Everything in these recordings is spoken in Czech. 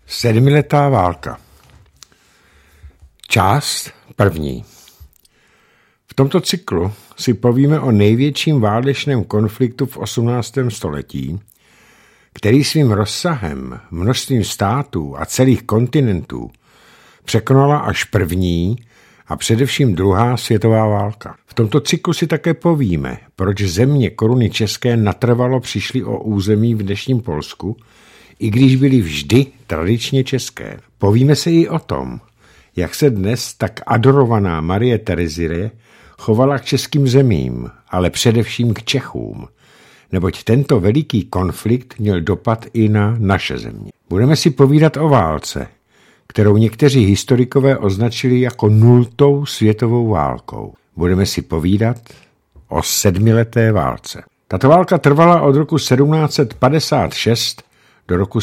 Sedmiletá válka. Část první. V tomto cyklu si povíme o největším válečném konfliktu v 18. století, který svým rozsahem, množstvím států a celých kontinentů překonala až první a především druhá světová válka. V tomto cyklu si také povíme, proč země koruny české natrvalo přišly o území v dnešním Polsku, i když byly vždy tradičně české. Povíme se i o tom, jak se dnes tak adorovaná Marie Terezie chovala k českým zemím, ale především k Čechům, neboť tento veliký konflikt měl dopad i na naše země. Budeme si povídat o válce, kterou někteří historikové označili jako 0. světovou válkou. Budeme si povídat o sedmileté válce. Tato válka trvala od roku 1756 do roku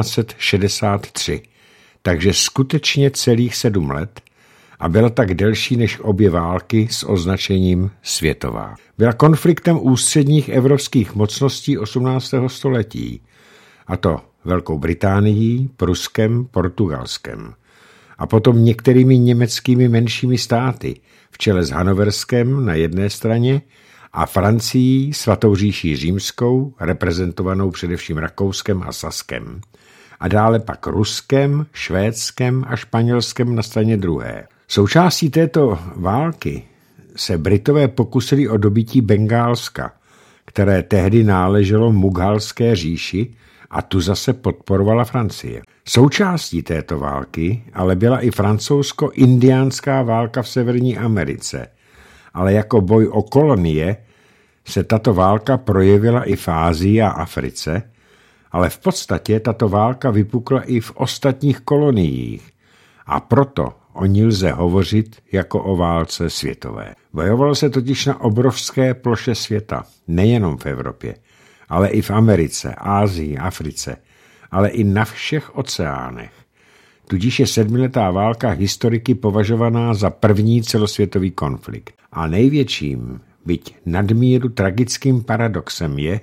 1763, takže skutečně celých 7 let a byla tak delší než obě války s označením světová. Byla konfliktem ústředních evropských mocností 18. století, a to Velkou Británií, Pruskem, Portugalskem a potom některými německými menšími státy v čele s Hanoverskem na jedné straně a Francií, Svatou říší římskou, reprezentovanou především Rakouskem a Saskem, a dále pak Ruskem, Švédskem a Španělskem na straně druhé. Součástí této války se Britové pokusili o dobytí Bengálska, které tehdy náleželo Mughalské říši, a tu zase podporovala Francie. Součástí této války ale byla i francouzsko-indiánská válka v Severní Americe, ale jako boj o kolonie se tato válka projevila i v Ázii a Africe, ale v podstatě tato válka vypukla i v ostatních koloniích a proto o ní lze hovořit jako o válce světové. Bojovalo se totiž na obrovské ploše světa, nejenom v Evropě, ale i v Americe, Ázii, Africe, ale i na všech oceánech. Tudíž je sedmiletá válka historiky považovaná za první celosvětový konflikt. A největším, byť nadmíru tragickým paradoxem je,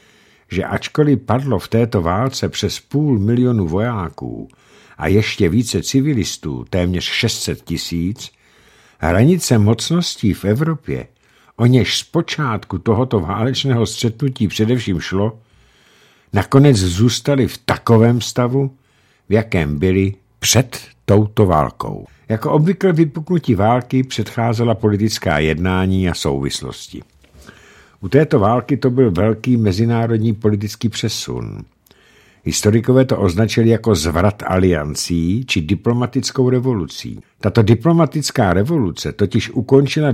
že ačkoliv padlo v této válce přes 500 000 vojáků a ještě více civilistů, téměř 600 000, hranice mocností v Evropě, o něž zpočátku tohoto válečného střetnutí především šlo, nakonec zůstaly v takovém stavu, v jakém byly před touto válkou. Jako obvykle vypuknutí války předcházela politická jednání a souvislosti. U této války to byl velký mezinárodní politický přesun. Historikové to označili jako zvrat aliancí či diplomatickou revolucí. Tato diplomatická revoluce totiž ukončila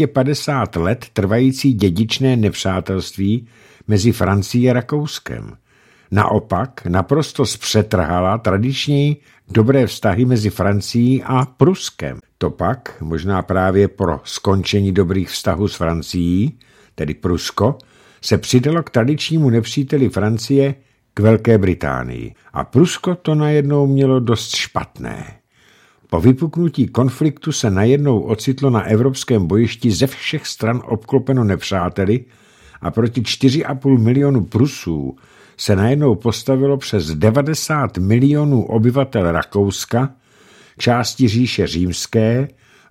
250 let trvající dědičné nepřátelství mezi Francií a Rakouskem. Naopak naprosto zpřetrhala tradiční dobré vztahy mezi Francií a Pruskem. To pak, možná právě pro skončení dobrých vztahů s Francií, tedy Prusko, se přidalo k tradičnímu nepříteli Francie, k Velké Británii. A Prusko to najednou mělo dost špatné. Po vypuknutí konfliktu se najednou ocitlo na evropském bojišti ze všech stran obklopeno nepřáteli a proti 4,5 milionu Prusů se najednou postavilo přes 90 milionů obyvatel Rakouska, části říše římské,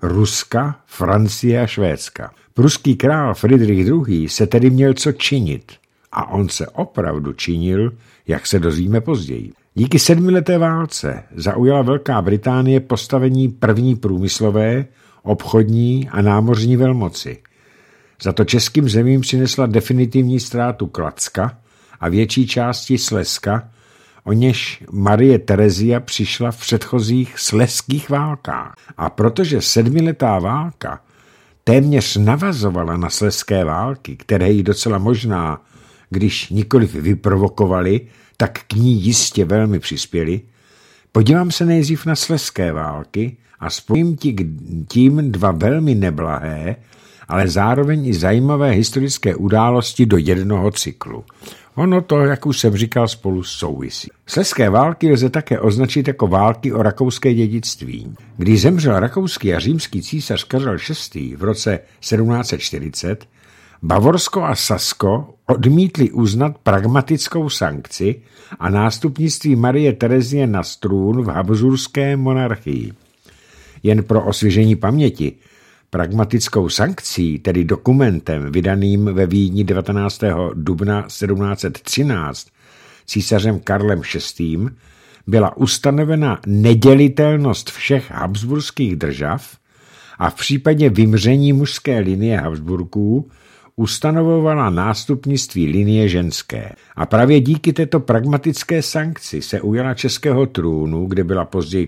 Ruska, Francie a Švédska. Pruský král Fridrich II. Se tedy měl co činit. A on se opravdu činil, jak se dozvíme později. Díky sedmileté válce zaujala Velká Británie postavení první průmyslové, obchodní a námořní velmoci. Za to českým zemím přinesla definitivní ztrátu Kladska a větší části Slezska, o něž Marie Terezia přišla v předchozích slezských válkách. A protože sedmiletá válka téměř navazovala na slezské války, které jí docela možná, když nikoliv vyprovokovali, tak k ní jistě velmi přispěli, podívám se nejdřív na slezské války a spojím tím 2 velmi neblahé, ale zároveň i zajímavé historické události do jednoho cyklu. Ono to, jak už jsem říkal, spolu souvisí. Slezské války lze také označit jako války o rakouské dědictví. Když zemřel rakouský a římský císař Karel VI. V roce 1740, Bavorsko a Sasko odmítli uznat pragmatickou sankci a nástupnictví Marie Terezie na trůn v habsburské monarchii. Jen pro osvěžení paměti, pragmatickou sankcí, tedy dokumentem vydaným ve Vídni 19. dubna 1713 císařem Karlem VI., byla ustanovena nedělitelnost všech habsburských držav a v případě vymření mužské linie Habsburků ustanovovala nástupnictví linie ženské. A právě díky této pragmatické sankci se ujala českého trůnu, kde byla později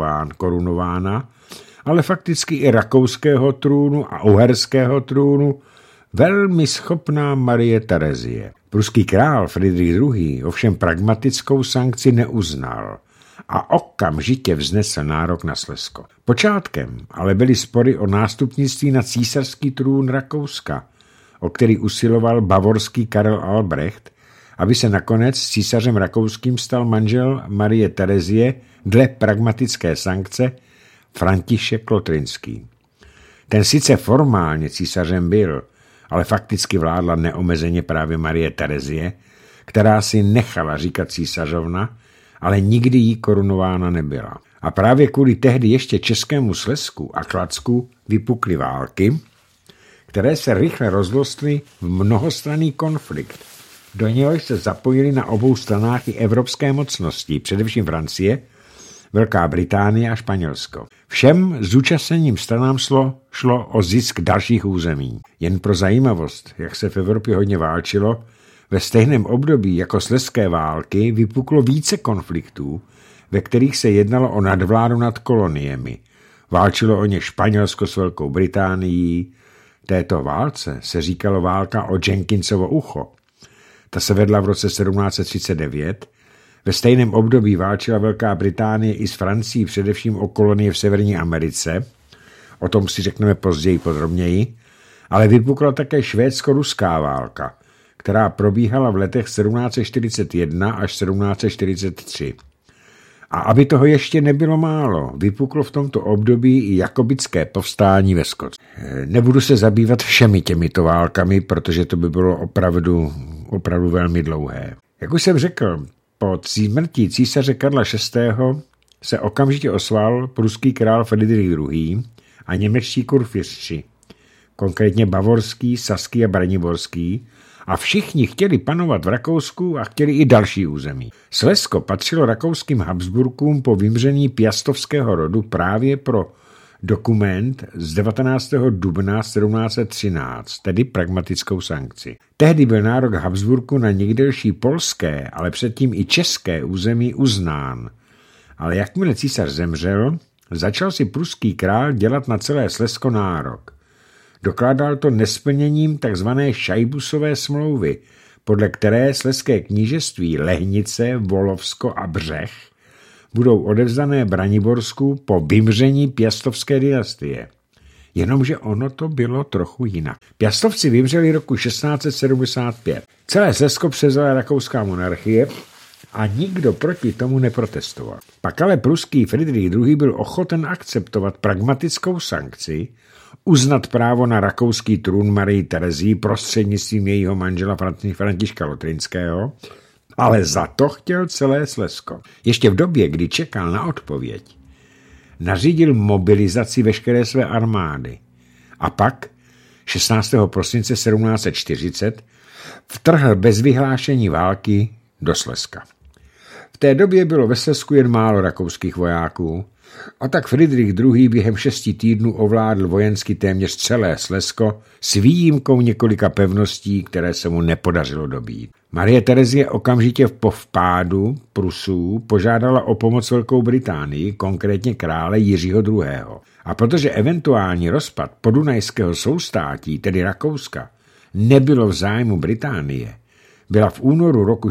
korunována, ale fakticky i rakouského trůnu a uherského trůnu velmi schopná Marie Terezie. Pruský král Fridrich II. Ovšem pragmatickou sankci neuznal a okamžitě vznesl nárok na Slezsko. Počátkem ale byly spory o nástupnictví na císařský trůn Rakouska, o který usiloval bavorský Karel Albrecht, aby se nakonec císařem rakouským stal manžel Marie Terezie dle pragmatické sankce František Lotrinský. Ten sice formálně císařem byl, ale fakticky vládla neomezeně právě Marie Terezie, která si nechala říkat císařovna, ale nikdy jí korunována nebyla. A právě kvůli tehdy ještě českému Slezsku a Kladsku vypukly války, které se rychle rozrostly v mnohostranný konflikt. Do něhož se zapojili na obou stranách i evropské mocnosti, především Francie, Velká Británie a Španělsko. Všem zúčastněným stranám šlo o zisk dalších území. Jen pro zajímavost, jak se v Evropě hodně válčilo, ve stejném období jako slezské války vypuklo více konfliktů, ve kterých se jednalo o nadvládu nad koloniemi. Válčilo o ně Španělsko s Velkou Británií. Této válce se říkalo válka o Jenkinsovo ucho. Ta se vedla v roce 1739. Ve stejném období válčila Velká Británie i s Francií především o kolonie v Severní Americe. O tom si řekneme později podrobněji. Ale vypukla také švédsko-ruská válka, která probíhala v letech 1741 až 1743. A aby toho ještě nebylo málo, vypuklo v tomto období i jakobické povstání ve Skotsku. Nebudu se zabývat všemi těmito válkami, protože to by bylo opravdu velmi dlouhé. Jak už jsem řekl, po smrti císaře Karla VI. Se okamžitě osval pruský král Fridrich II. A němečtí kurfiřti, konkrétně bavorský, saský a braniborský, a všichni chtěli panovat v Rakousku a chtěli i další území. Slezsko patřilo rakouským Habsburkům po vymření piastovského rodu právě pro dokument z 19. dubna 1713, tedy pragmatickou sankci. Tehdy byl nárok Habsburku na někdelší polské, ale předtím i české území uznán. Ale jakmile císař zemřel, začal si pruský král dělat na celé Slezsko nárok. Dokládal to nesplněním tzv. Šajbusové smlouvy, podle které slezské knížectví Lehnice, Volovsko a Břeh budou odevzdané Braniborsku po vymření Piastovské dynastie. Jenomže ono to bylo trochu jinak. Piastovci vymřeli roku 1675. Celé Slezsko převzala rakouská monarchie a nikdo proti tomu neprotestoval. Pak ale pruský Fridrich II. Byl ochoten akceptovat pragmatickou sankci, uznat právo na rakouský trůn Marii Terezii prostřednictvím jejího manžela Františka Lotrinského, ale za to chtěl celé Slezsko. Ještě v době, kdy čekal na odpověď, nařídil mobilizaci veškeré své armády a pak 16. prosince 1740 vtrhl bez vyhlášení války do Slezska. V té době bylo ve Slezsku jen málo rakouských vojáků, a tak Fridrich II. Během 6 týdnů ovládl vojensky téměř celé Slezsko s výjimkou několika pevností, které se mu nepodařilo dobít. Marie Terezie okamžitě po vpádu Prusů požádala o pomoc Velkou Británii, konkrétně krále Jiřího II. A protože eventuální rozpad podunajského soustátí, tedy Rakouska, nebylo v zájmu Británie, byla v únoru roku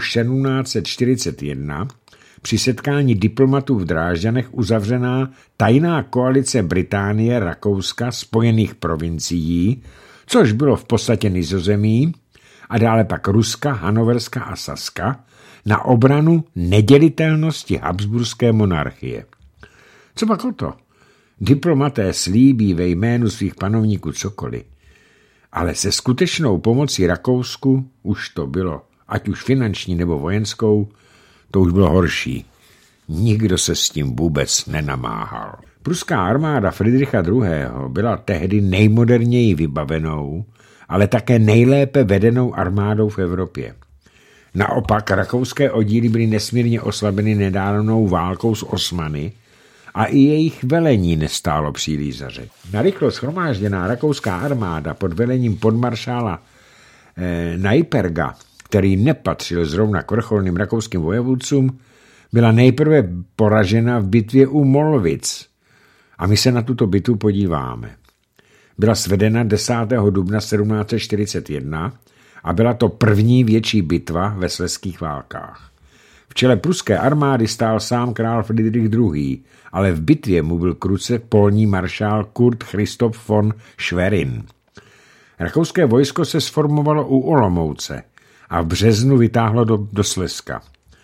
1741 při setkání diplomatů v Drážďanech uzavřená tajná koalice Británie, Rakouska, Spojených provincií, což bylo v podstatě Nizozemí, a dále pak Ruska, Hanoverska a Saska, na obranu nedělitelnosti habsburské monarchie. Co pak o to? Diplomaté slíbí ve jménu svých panovníků cokoliv. Ale se skutečnou pomocí Rakousku už to bylo, ať už finanční nebo vojenskou, to už bylo horší. Nikdo se s tím vůbec nenamáhal. Pruská armáda Fridricha II. Byla tehdy nejmoderněji vybavenou, ale také nejlépe vedenou armádou v Evropě. Naopak rakouské oddíly byly nesmírně oslabeny nedávnou válkou s Osmany a i jejich velení nestálo příliš za řeč. Narychlo shromážděná rakouská armáda pod velením podmaršála Neiperga, který nepatřil zrovna k vrcholným rakouským vojevůdcům, byla nejprve poražena v bitvě u Molvic. A my se na tuto bitvu podíváme. Byla svedena 10. dubna 1741 a byla to první větší bitva ve slezských válkách. V čele pruské armády stál sám král Friedrich II., ale v bitvě mu byl k ruce polní maršál Kurt Christoph von Schwerin. Rakouské vojsko se sformovalo u Olomouce a v březnu vytáhlo do Slezska.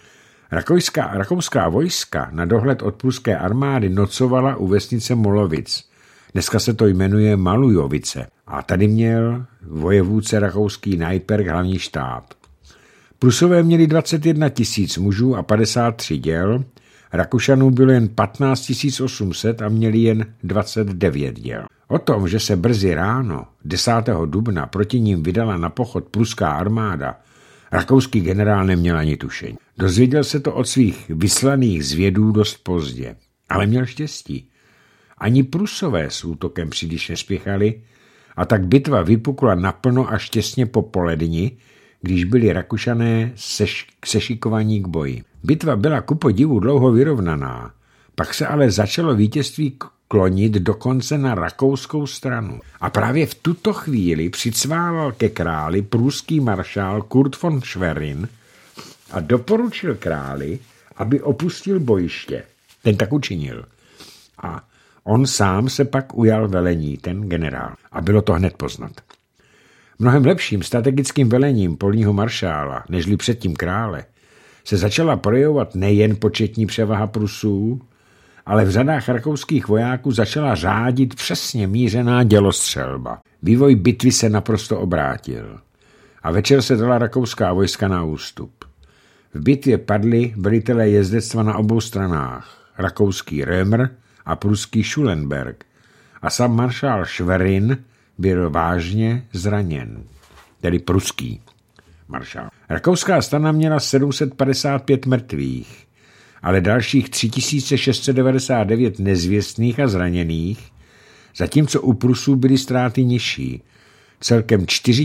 Rakouská vojska na dohled od pruské armády nocovala u vesnice Molovic. Dneska se to jmenuje Malujovice. A tady měl vojevůdce rakouský Neiperg hlavní štáb. Prusové měli 21 000 mužů a 53 děl, Rakušanů bylo jen 15 800 a měli jen 29 děl. O tom, že se brzy ráno 10. dubna proti ním vydala na pochod pruská armáda, rakouský generál neměl ani tušení. Dozvěděl se to od svých vyslaných zvědů dost pozdě, ale měl štěstí. Ani Prusové s útokem příliš nespěchali a tak bitva vypukla naplno až těsně po poledni, když byli Rakušané sešikovaní k boji. Bitva byla ku podivu dlouho vyrovnaná, pak se ale začalo vítězství klonit dokonce na rakouskou stranu. A právě v tuto chvíli přicvával ke králi pruský maršál Kurt von Schwerin a doporučil králi, aby opustil bojiště. Ten tak učinil. A on sám se pak ujal velení, ten generál. A bylo to hned poznat. Mnohem lepším strategickým velením polního maršála, nežli předtím krále, se začala projevovat nejen početní převaha Prusů, ale v řadách rakouských vojáků začala řádit přesně mířená dělostřelba. Vývoj bitvy se naprosto obrátil a večer se dala rakouská vojska na ústup. V bitvě padli velitelé jezdectva na obou stranách, rakouský Römer a pruský Schulenberg, a sám maršál Schwerin byl vážně zraněn, tedy pruský maršál. Rakouská strana měla 755 mrtvých, ale dalších 3699 nezvěstných a zraněných, zatímco u Prusů byly ztráty nižší, celkem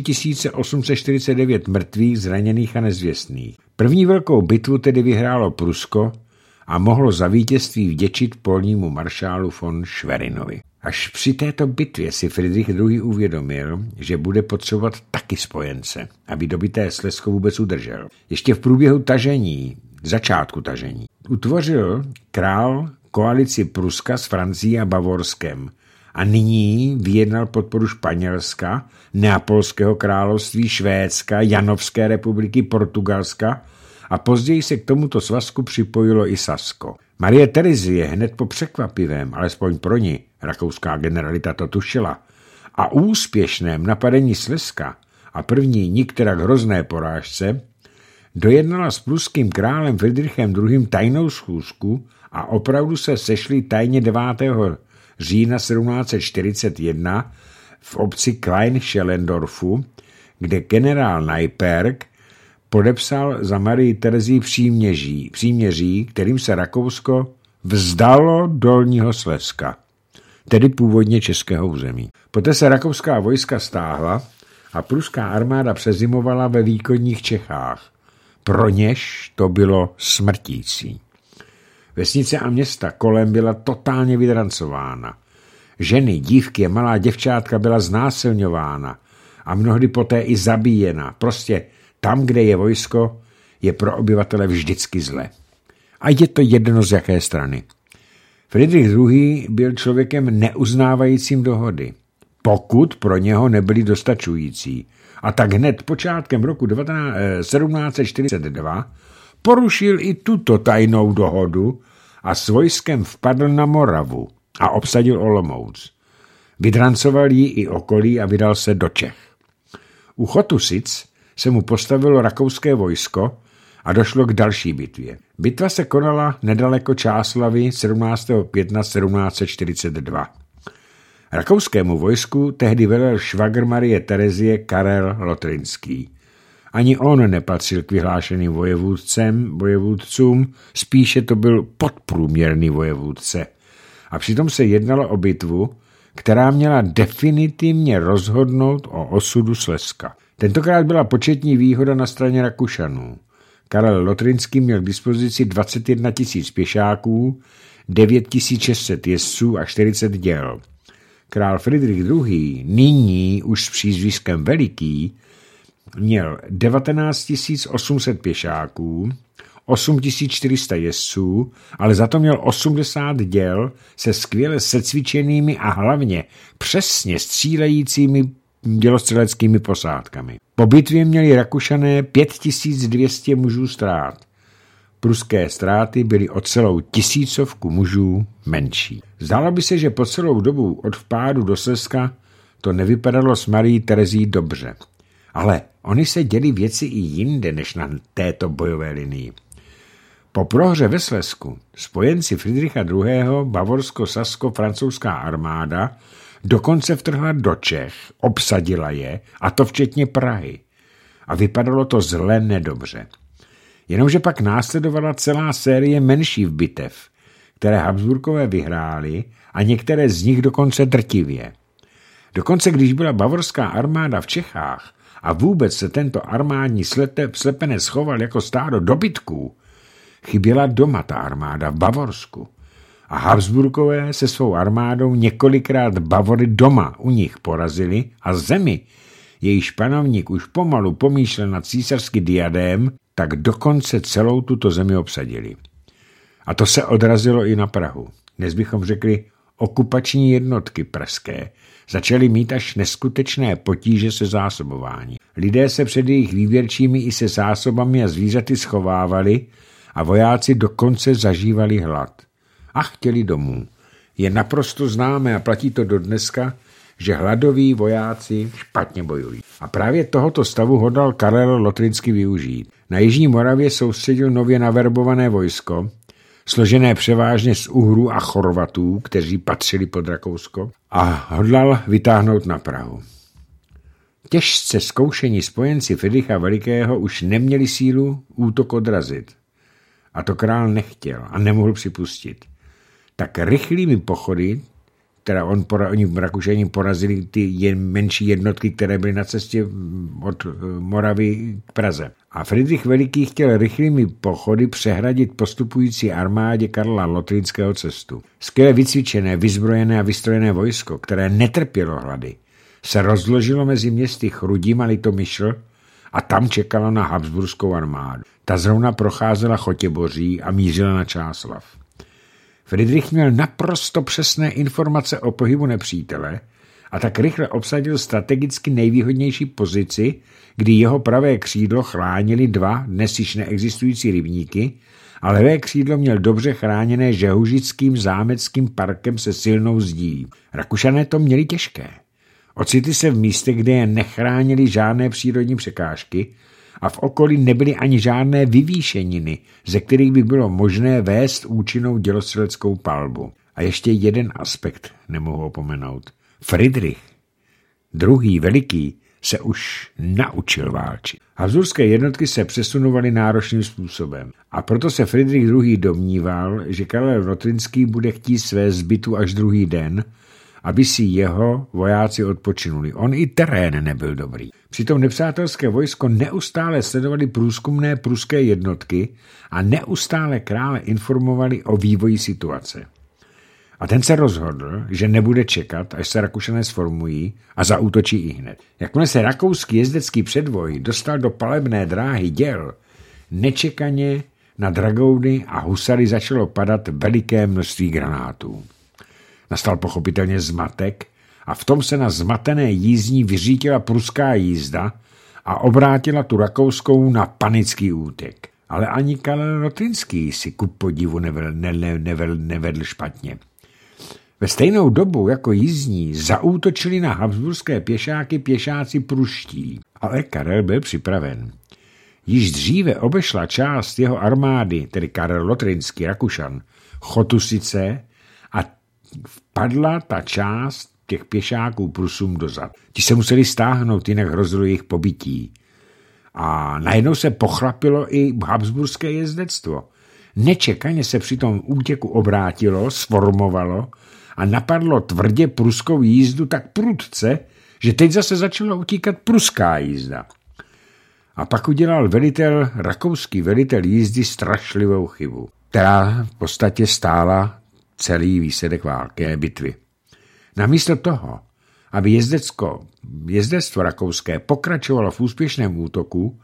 4849 mrtvých, zraněných a nezvěstných. První velkou bitvu tedy vyhrálo Prusko a mohlo za vítězství vděčit polnímu maršálu von Schwerinovi. Až při této bitvě si Friedrich II. Uvědomil, že bude potřebovat taky spojence, aby dobyté Slezsko vůbec udržel. Ještě v průběhu začátku tažení, utvořil král koalici Pruska s Francií a Bavorskem a nyní vyjednal podporu Španělska, Neapolského království, Švédska, Janovské republiky, Portugalska a později se k tomuto svazku připojilo i Sasko. Marie Terezie hned po překvapivém, alespoň pro ní, rakouská generalita to tušila, a úspěšném napadení Slezska a první nikterak hrozné porážce dojednala s pruským králem Friedrichem II. Tajnou schůzku a opravdu se sešli tajně 9. října 1741 v obci Klein Schellendorfu, kde generál Neiperg podepsal za Marii Terezii příměří, kterým se Rakousko vzdalo Dolního Slezska, tedy původně českého území. Poté se rakouská vojska stáhla a pruská armáda přezimovala ve východních Čechách. Pro něž to bylo smrtící. Vesnice a města kolem byla totálně vydrancována. Ženy, dívky a malá děvčátka byla znásilňována a mnohdy poté i zabíjena. Prostě tam, kde je vojsko, je pro obyvatele vždycky zle. A je to jedno z jaké strany. Friedrich II. Byl člověkem neuznávajícím dohody, pokud pro něho nebyly dostačující. A tak hned počátkem roku 1742 porušil i tuto tajnou dohodu a s vojskem vpadl na Moravu a obsadil Olomouc. Vydrancoval ji i okolí a vydal se do Čech. U Chotusic se mu postavilo rakouské vojsko a došlo k další bitvě. Bitva se konala nedaleko Čáslavy 17. května 1742. Rakouskému vojsku tehdy velel švagr Marie Terezie Karel Lotrinský. Ani on nepatřil k vyhlášeným vojevůdcům, spíše to byl podprůměrný vojevůdce. A přitom se jednalo o bitvu, která měla definitivně rozhodnout o osudu Slezska. Tentokrát byla početní výhoda na straně Rakušanů. Karel Lotrinský měl k dispozici 21 000 pěšáků, 9 600 jezdců a 40 děl. Král Fridrich II., nyní už s přízviskem Veliký, měl 19 800 pěšáků, 8 400 jezdců, ale za to měl 80 děl se skvěle secvičenými a hlavně přesně střílejícími dělostřeleckými posádkami. Po bitvě měli Rakušané 5200 mužů ztrát. Pruské ztráty byly o celou 1000 mužů menší. Zdálo by se, že po celou dobu od vpádu do Slezska to nevypadalo s Marií Terezí dobře. Ale oni se děli věci i jinde než na této bojové linii. Po prohře ve Slezsku spojenci Fridricha II. Bavorsko-sasko-francouzská armáda dokonce vtrhla do Čech, obsadila je, a to včetně Prahy. A vypadalo to zle nedobře. Jenomže pak následovala celá série menších bitev, které Habsburkové vyhráli a některé z nich dokonce drtivě. Dokonce když byla bavorská armáda v Čechách a vůbec se tento armádní slepenec choval jako stádo dobytků, chyběla doma ta armáda v Bavorsku. A Habsburkové se svou armádou několikrát Bavory doma u nich porazili a zemi, jejíž panovník už pomalu pomýšlel na císařský diadém, tak dokonce celou tuto zemi obsadili. A to se odrazilo i na Prahu. Dnes bychom řekli, okupační jednotky pražské začaly mít až neskutečné potíže se zásobování. Lidé se před jejich výběrčími i se zásobami a zvířaty schovávali a vojáci dokonce zažívali hlad. A chtěli domů. Je naprosto známé a platí to dodneska, že hladoví vojáci špatně bojují. A právě tohoto stavu hodlal Karel Lotrinský využít. Na jižní Moravě soustředil nově naverbované vojsko, složené převážně z Uhrů a Chorvatů, kteří patřili pod Rakousko, a hodlal vytáhnout na Prahu. Těžce zkoušení spojenci Fridricha Velikého už neměli sílu útok odrazit. A to král nechtěl a nemohl připustit. Tak rychlými pochody, teda oni Rakušani porazili ty menší jednotky, které byly na cestě od Moravy k Praze. A Fridrich Veliký chtěl rychlými pochody přehradit postupující armádě Karla Lotrinského cestu. Skvěle vycvičené, vyzbrojené a vystrojené vojsko, které netrpělo hlady, se rozložilo mezi městy Chrudim a Litomyšl a tam čekalo na habsburskou armádu. Ta zrovna procházela Chotěboří a mířila na Čáslav. Fridrich měl naprosto přesné informace o pohybu nepřítele a tak rychle obsadil strategicky nejvýhodnější pozici, kdy jeho pravé křídlo chránili 2 dnes již neexistující rybníky a levé křídlo měl dobře chráněné Žehužickým zámeckým parkem se silnou zdí. Rakušané to měli těžké. Ocitli se v místě, kde je nechránili žádné přírodní překážky a v okolí nebyly ani žádné vyvýšeniny, ze kterých by bylo možné vést účinnou dělostřeleckou palbu. A ještě jeden aspekt nemohu opomenout. Fridrich II. Veliký se už naučil válčit. Habsburské jednotky se přesunovaly náročným způsobem a proto se Fridrich II. Domníval, že Karel Lotrinský bude chtít své zbytu až druhý den, aby si jeho vojáci odpočinuli. On i terén nebyl dobrý. Přitom nepřátelské vojsko neustále sledovali průzkumné pruské jednotky a neustále krále informovali o vývoji situace. A ten se rozhodl, že nebude čekat, až se Rakušané sformují a zaútočí ihned. Jakmile se rakouský jezdecký předvoj dostal do palebné dráhy děl, nečekaně na dragouny a husary začalo padat veliké množství granátů. Nastal pochopitelně zmatek a v tom se na zmatené jízdní vyřítila pruská jízda a obrátila tu rakouskou na panický útek. Ale ani Karel Lotrinský si ku podivu nevedl špatně. Ve stejnou dobu jako jízdní zaútočili na habsburské pěšáky pěšáci pruští, ale Karel byl připraven. Již dříve obešla část jeho armády, tedy Karel Lotrinský, Rakušan, Chotusice a vpadla ta část těch pěšáků Prusům dozad. Ti se museli stáhnout, jinak hrozilo jejich pobytí. A najednou se pochlapilo i habsburské jezdectvo. Nečekaně se při tom útěku obrátilo, sformovalo a napadlo tvrdě pruskou jízdu tak prudce, že teď zase začala utíkat pruská jízda. A pak udělal rakouský velitel jízdy strašlivou chybu, která v podstatě stála celý výsledek války, bitvy. Namísto toho, aby jezdectvo rakouské pokračovalo v úspěšném útoku,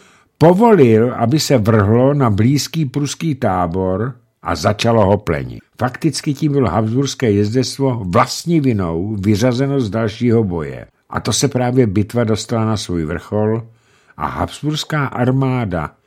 povolil, aby se vrhlo na blízký pruský tábor a začalo ho plenit. Fakticky tím bylo habsburské jezdectvo vlastní vinou vyřazeno z dalšího boje. A to se právě bitva dostala na svůj vrchol a habsburská armáda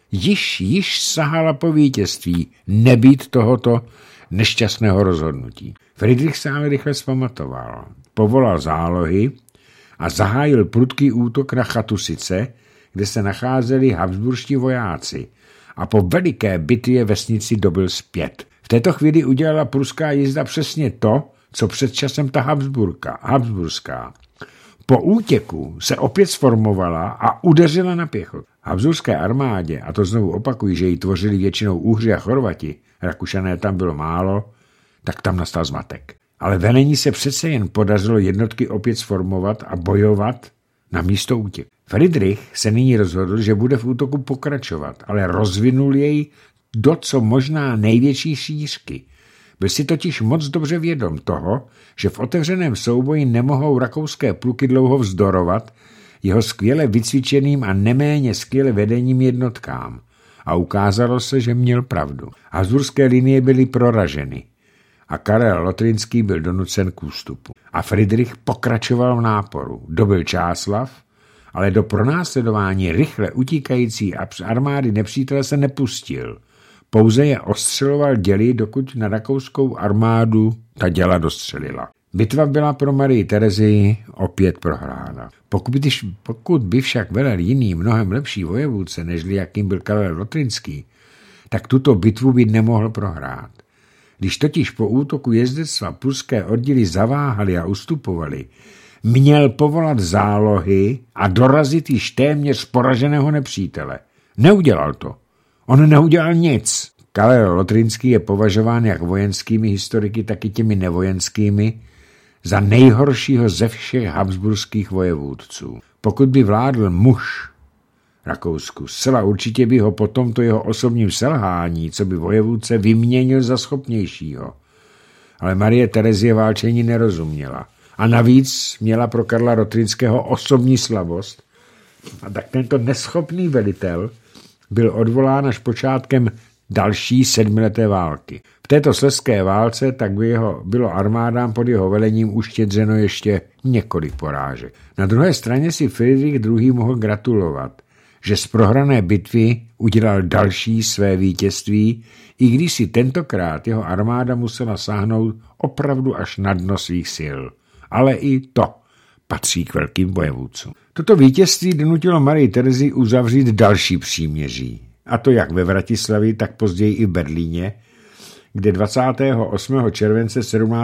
již sahala po vítězství nebýt tohoto nešťastného rozhodnutí. Friedrich se ale rychle vzpamatoval. Povolal zálohy a zahájil prudký útok na Chatusice, kde se nacházeli habsburští vojáci a po veliké bitvě vesnici dobyl zpět. V této chvíli udělala pruská jízda přesně to, co před časem ta habsburská. Po útěku se opět sformovala a udeřila na pěchotu. Habsburské armádě, a to znovu opakuji, že ji tvořili většinou Uhři a Chorvati, Rakušané tam bylo málo, tak tam nastal zmatek. Ale velení se přece jen podařilo jednotky opět sformovat a bojovat na místo útěku. Friedrich se nyní rozhodl, že bude v útoku pokračovat, ale rozvinul jej do co možná největší šířky. Byl si totiž moc dobře vědom toho, že v otevřeném souboji nemohou rakouské pluky dlouho vzdorovat jeho skvěle vycvičeným a neméně skvěle vedením jednotkám. A ukázalo se, že měl pravdu. Habsburské linie byly proraženy a Karel Lotrinský byl donucen k ústupu. A Friedrich pokračoval v náporu. Dobyl Čáslav, ale do pronásledování rychle utíkající armády nepřítele se nepustil. Pouze je ostřeloval děly, dokud na rakouskou armádu ta děla dostřelila. Bitva byla pro Marii Terezii opět prohrána. Pokud by však velel jiný mnohem lepší vojevůdce, nežli jakým byl Karel Lotrinský, tak tuto bitvu by nemohl prohrát. Když totiž po útoku jezdectva pruské oddíly zaváhali a ustupovali, měl povolat zálohy a dorazit již téměř poraženého nepřítele. Neudělal to. On neudělal nic. Karel Lotrinský je považován jak vojenskými historiky, tak i těmi nevojenskými za nejhoršího ze všech habsburských vojevůdců. Pokud by vládl muž Rakousku, zcela určitě by ho po tomto jeho osobním selhání, co by vojevůdce, vyměnil za schopnějšího. Ale Marie Terezie válčení nerozuměla. A navíc měla pro Karla Lotrinského osobní slabost. A tak tento neschopný velitel byl odvolán až počátkem další 7leté války. V této slezské válce tak bylo armádám pod jeho velením uštědřeno ještě několik porážek. Na druhé straně si Friedrich II. Mohl gratulovat, že z prohrané bitvy udělal další své vítězství, i když si tentokrát jeho armáda musela sáhnout opravdu až na dno svých sil. Ale i to patří k velkým vojevůdcům. Toto vítězství donutilo Marii Terezii uzavřít další příměří. A to jak ve Vratislavi, tak později i v Berlíně, kde 28. července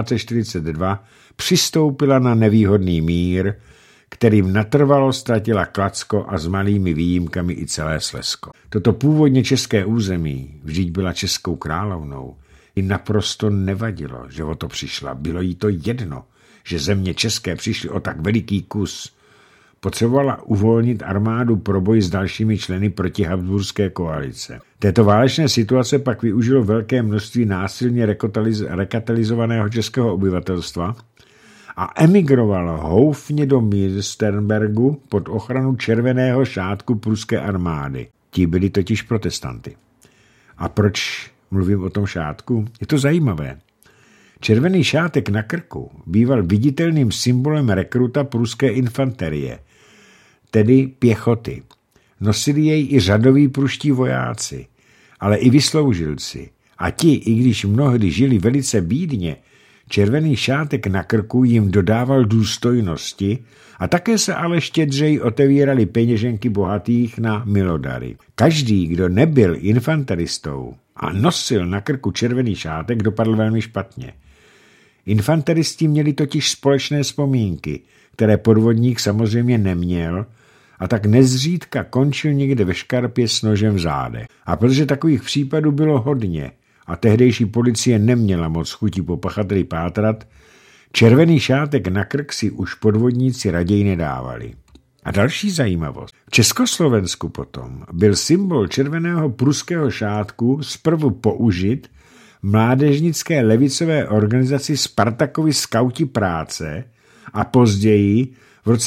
1742 přistoupila na nevýhodný mír, kterým natrvalo ztratila Kladsko a s malými výjimkami i celé Slezsko. Toto původně české území, vždyť byla českou královnou, jí naprosto nevadilo, že o to přišla. Bylo jí to jedno, že země české přišly o tak veliký kus. Potřebovala uvolnit armádu pro boj s dalšími členy proti habsburské koalice. Této válečné situace pak využilo velké množství násilně rekatalizovaného českého obyvatelstva a emigrovalo houfně do Münsterbergu pod ochranu červeného šátku pruské armády. Ti byli totiž protestanty. A proč mluvím o tom šátku? Je to zajímavé. Červený šátek na krku býval viditelným symbolem rekruta pruské infanterie, tedy pěchoty. Nosili jej i řadoví pruští vojáci, ale i vysloužilci. A ti, i když mnohdy žili velice bídně, Červený šátek na krku jim dodával důstojnosti a také se ale štědřeji otevíraly peněženky bohatých na milodary. Každý, kdo nebyl infanteristou a nosil na krku červený šátek, dopadl velmi špatně. Infanteristi měli totiž společné vzpomínky, které podvodník samozřejmě neměl, a tak nezřídka končil někde ve škarpě s nožem v zádech. A protože takových případů bylo hodně a tehdejší policie neměla moc chuti po pachateli pátrat, červený šátek na krk si už podvodníci raději nedávali. A další zajímavost. V Československu potom byl symbol červeného pruského šátku zprvu použit v mládežnické levicové organizaci Spartakovy skauti práce a později v roce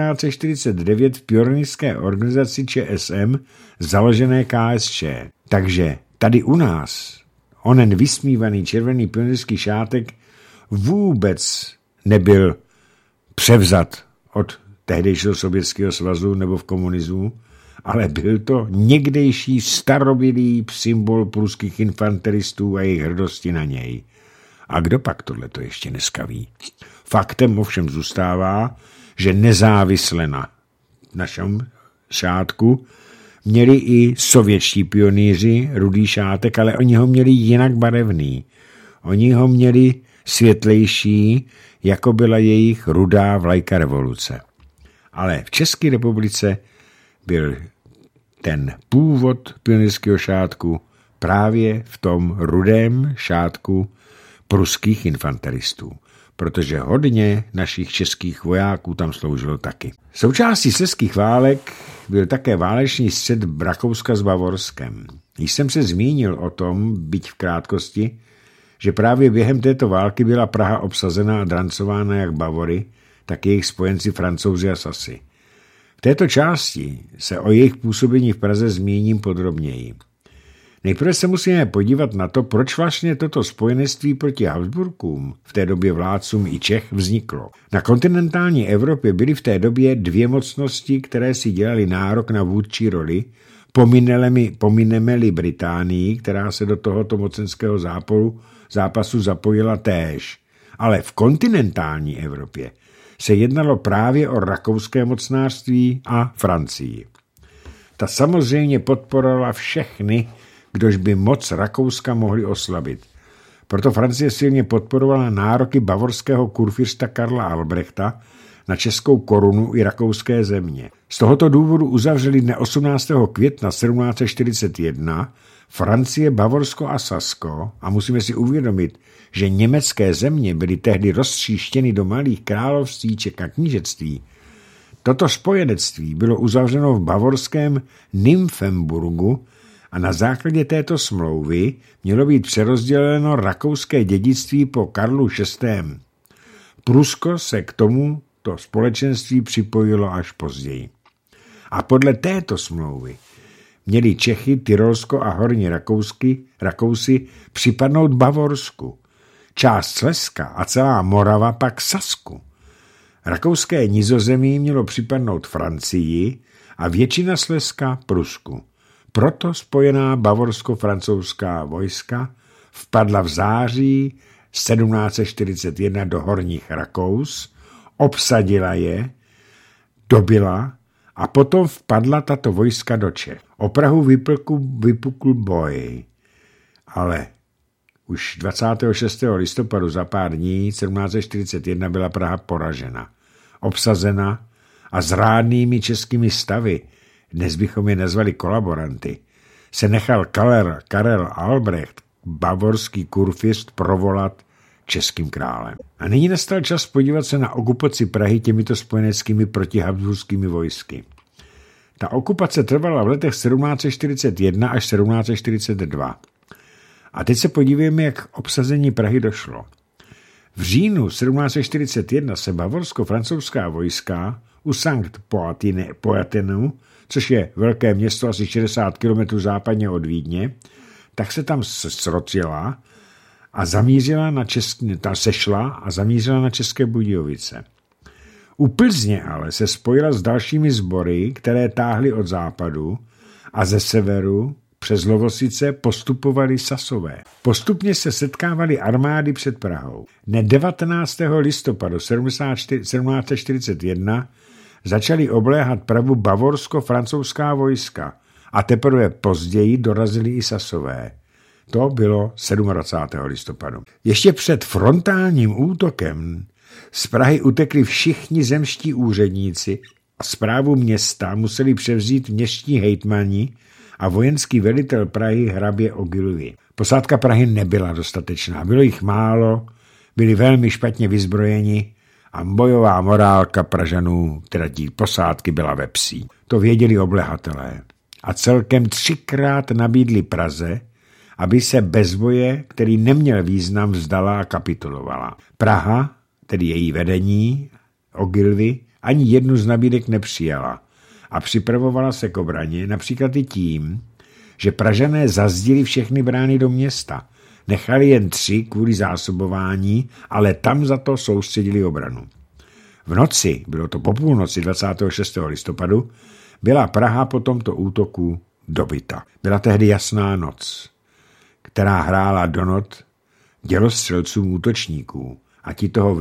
1949 v pionýrské organizaci ČSM založené KSČ. Takže tady u nás onen vysmívaný červený pionýrský šátek vůbec nebyl převzat od tehdejšího Sovětského svazu nebo v komunismu, ale byl to někdejší starobylý symbol pruských infanteristů a jejich hrdosti na něj. A kdo pak tohleto ještě dneska ví? Faktem ovšem zůstává, že nezávisle na našem šátku měli i sovětští pionýři rudý šátek, ale oni ho měli jinak barevný. Oni ho měli světlejší, jako byla jejich rudá vlajka revoluce. Ale v České republice byl ten původ pionýrského šátku právě v tom rudém šátku pruských infanteristů, protože hodně našich českých vojáků tam sloužilo taky. Součástí slezských válek byl také válečný střet Rakouska s Bavorskem. Již jsem se zmínil o tom, byť v krátkosti, že právě během této války byla Praha obsazena a drancována jak Bavory, tak jejich spojenci Francouzi a Sasy. V této části se o jejich působení v Praze zmíním podrobněji. Nejprve se musíme podívat na to, proč vlastně toto spojenectví proti Habsburkům, v té době vládcům i Čech, vzniklo. Na kontinentální Evropě byly v té době dvě mocnosti, které si dělaly nárok na vůdčí roli, pomineme-li Británii, která se do tohoto mocenského zápasu zapojila též. Ale v kontinentální Evropě se jednalo právě o rakouské mocnářství a Francii. Ta samozřejmě podporovala všechny, kdož by moc Rakouska mohli oslabit. Proto Francie silně podporovala nároky bavorského kurfiřta Karla Albrechta na českou korunu i rakouské země. Z tohoto důvodu uzavřeli dne 18. května 1741 Francie, Bavorsko a Sasko a musíme si uvědomit, že německé země byly tehdy roztříštěny do malých království či knížectví. Toto spojenectví bylo uzavřeno v bavorském Nymphenburgu a na základě této smlouvy mělo být přerozděleno rakouské dědictví po Karlu VI. Prusko se k tomuto společenství připojilo až později. A podle této smlouvy měli Čechy, Tyrolsko a Horní Rakousy připadnout Bavorsku, část Slezska a celá Morava pak Sasku. Rakouské Nizozemí mělo připadnout Francii a většina Slezska Prusku. Proto spojená bavorsko-francouzská vojska vpadla v září 1741 do Horních Rakous, obsadila je, dobila a potom vpadla tato vojska do Čech. O Prahu vypukl boj, ale už 26. listopadu za pár dní 1741 byla Praha poražena, obsazena a s rádnými českými stavy, dnes bychom je nazvali kolaboranty, se nechal Karel Albrecht, bavorský kurfiřt, provolat českým králem. A nyní nastal čas podívat se na okupaci Prahy těmito spojeneckými protihabsburskými vojsky. Ta okupace trvala v letech 1741 až 1742. A teď se podívejme, jak k obsazení Prahy došlo. V říjnu 1741 se bavorsko-francouzská vojska u Sankt Poatenu, což je velké město asi 60 km západně od Vídně, tak se tam srotila a sešla a zamířila na České Budějovice. U Plzně ale se spojila s dalšími sbory, které táhly od západu a ze severu přes Lovosice postupovali Sasové. Postupně se setkávaly armády před Prahou. Dne 19. listopadu 1741 začali obléhat Prahu bavorsko-francouzská vojska a teprve později dorazili i Sasové. To bylo 27. listopadu. Ještě před frontálním útokem z Prahy utekli všichni zemští úředníci a správu města museli převzít městští hejtmani a vojenský velitel Prahy hrabě Ogilvy. Posádka Prahy nebyla dostatečná, bylo jich málo, byli velmi špatně vyzbrojeni a bojová morálka Pražanů, teda tí posádky, byla ve psí. To věděli oblehatelé a celkem 3krát nabídli Praze, aby se bez boje, který neměl význam, vzdala a kapitulovala. Praha, tedy její vedení, Ogilvy, ani jednu z nabídek nepřijala a připravovala se k obraně například i tím, že Pražané zazdili všechny brány do města. Nechali jen 3 kvůli zásobování, ale tam za to soustředili obranu. V noci, bylo to po půlnoci 26. listopadu, byla Praha po tomto útoku dobyta. Byla tehdy jasná noc, která hrála do not dělostřelcům útočníků a ti toho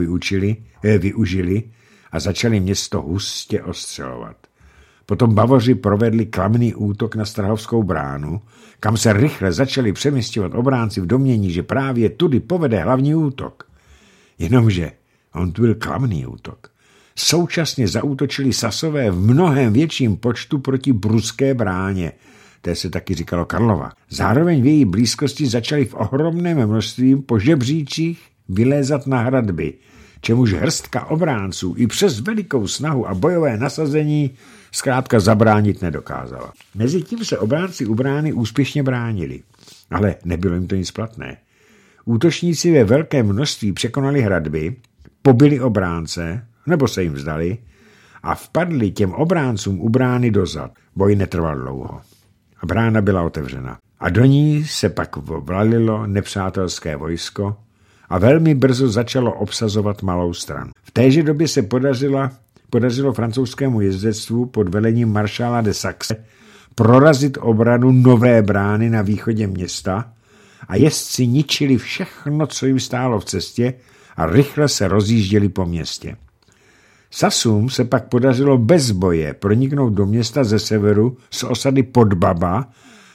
využili a začali město hustě ostřelovat. Potom Bavoři provedli klamný útok na Strahovskou bránu, kam se rychle začali přemisťovat obránci v domnění, že právě tudy povede hlavní útok. Jenomže on tu byl klamný útok. Současně zaútočili Sasové v mnohem větším počtu proti Bruské bráně, té se taky říkalo Karlova. Zároveň v její blízkosti začali v ohromném množství po žebříčích vylézat na hradby, čemuž hrstka obránců i přes velikou snahu a bojové nasazení zkrátka zabránit nedokázala. Mezitím se obránci u brány úspěšně bránili, ale nebylo jim to nic platné. Útočníci ve velkém množství překonali hradby, pobili obránce, nebo se jim vzdali a vpadli těm obráncům u brány dozad. Boj netrval dlouho. Brána byla otevřena a do ní se pak vvalilo nepřátelské vojsko a velmi brzo začalo obsazovat Malou Stranu. V téže době se podařilo francouzskému jezdectvu pod velením maršála de Saxe prorazit obranu Nové brány na východě města a jezdci ničili všechno, co jim stálo v cestě a rychle se rozjížděli po městě. Sasům se pak podařilo bez boje proniknout do města ze severu z osady Podbaba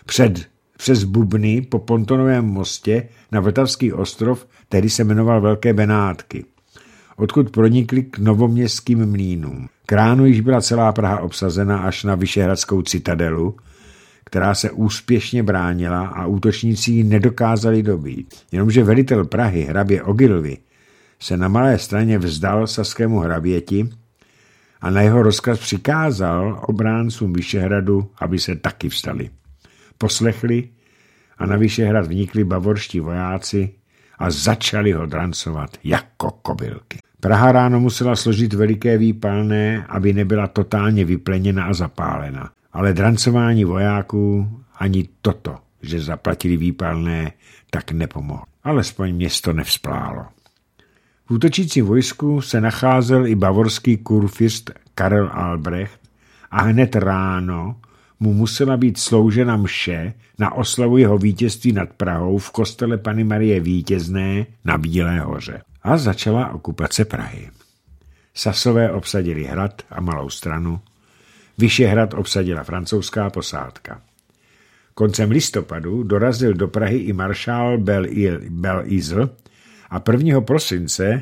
přes Bubny po pontonovém mostě na Vltavský ostrov, který se jmenoval Velké Benátky, odkud pronikli k novoměstským mlýnům. K ránu již byla celá Praha obsazena až na Vyšehradskou citadelu, která se úspěšně bránila a útočníci ji nedokázali dobít. Jenomže velitel Prahy, hrabě Ogilvy, se na Malé Straně vzdal saskému hraběti a na jeho rozkaz přikázal obráncům Vyšehradu, aby se taky vstali. Poslechli a na Vyšehrad vnikli bavorští vojáci a začali ho drancovat jako kobylky. Praha ráno musela složit veliké výpalné, aby nebyla totálně vypleněna a zapálena. Ale drancování vojáků ani toto, že zaplatili výpalné, tak nepomohlo. Alespoň město nevzplálo. V útočícím vojsku se nacházel i bavorský kurfürst Karel Albrecht a hned ráno mu musela být sloužena mše na oslavu jeho vítězství nad Prahou v kostele Panny Marie Vítězné na Bílé hoře. A začala okupace Prahy. Sasové obsadili hrad a Malou Stranu, Vyšehrad obsadila francouzská posádka. Koncem listopadu dorazil do Prahy i maršál Belle-Isle a 1. prosince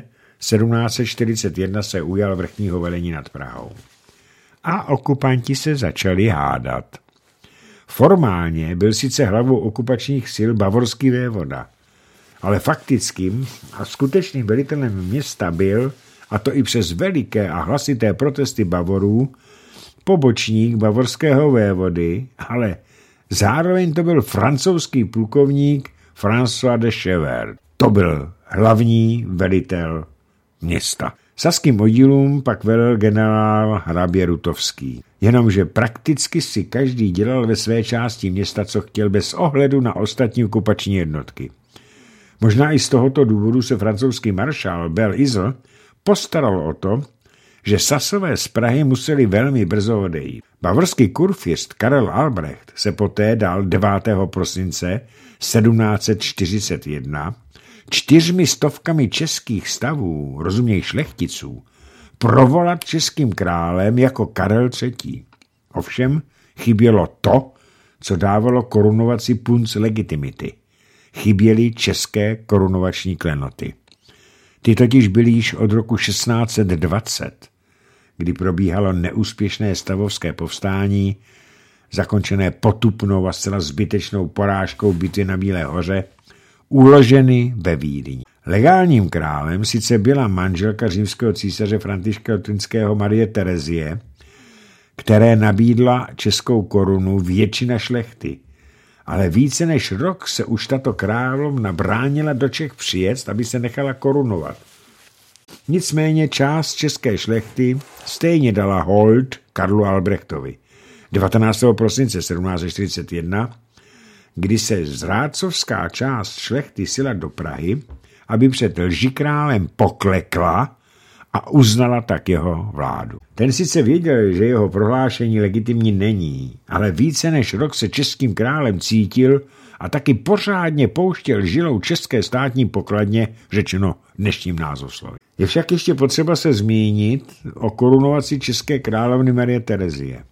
1741 se ujal vrchního velení nad Prahou. A okupanti se začali hádat. Formálně byl sice hlavou okupačních sil bavorský vévoda, ale faktickým a skutečným velitelem města byl, a to i přes veliké a hlasité protesty Bavorů, pobočník bavorského vévody, ale zároveň to byl francouzský plukovník François de Chevert. To byl hlavní velitel města. Saským oddílům pak velel generál hrabě Rutovský. Jenomže prakticky si každý dělal ve své části města, co chtěl, bez ohledu na ostatní okupační jednotky. Možná i z tohoto důvodu se francouzský maršál Belle-Isle postaral o to, že Sasové z Prahy museli velmi brzo odejít. Bavorský kurfiřt Karel Albrecht se poté dal 9. prosince 1741 400 českých stavů, rozuměj šlechticů, provolat českým králem jako Karel III. Ovšem chybělo to, co dávalo korunovaci punc legitimity. Chyběly české korunovační klenoty. Ty totiž byly již od roku 1620, kdy probíhalo neúspěšné stavovské povstání, zakončené potupnou a zcela zbytečnou porážkou bitvy na Bílé hoře, uloženy ve Vídni. Legálním králem sice byla manželka římského císaře Františka Otyňského Marie Terezie, které nabídla českou korunu většina šlechty, ale více než rok se už tato královna bránila do Čech přijet, aby se nechala korunovat. Nicméně část české šlechty stejně dala hold Karlu Albrechtovi. 19. prosince 1741, kdy se zrádcovská část šlechty sjela do Prahy, aby před lžikrálem poklekla a uznala tak jeho vládu. Ten sice věděl, že jeho prohlášení legitimní není, ale více než rok se českým králem cítil a taky pořádně pouštěl žilou české státní pokladně, řečeno dnešním názvoslovím. Je však ještě potřeba se zmínit o korunovaci české královny Marie Terezie.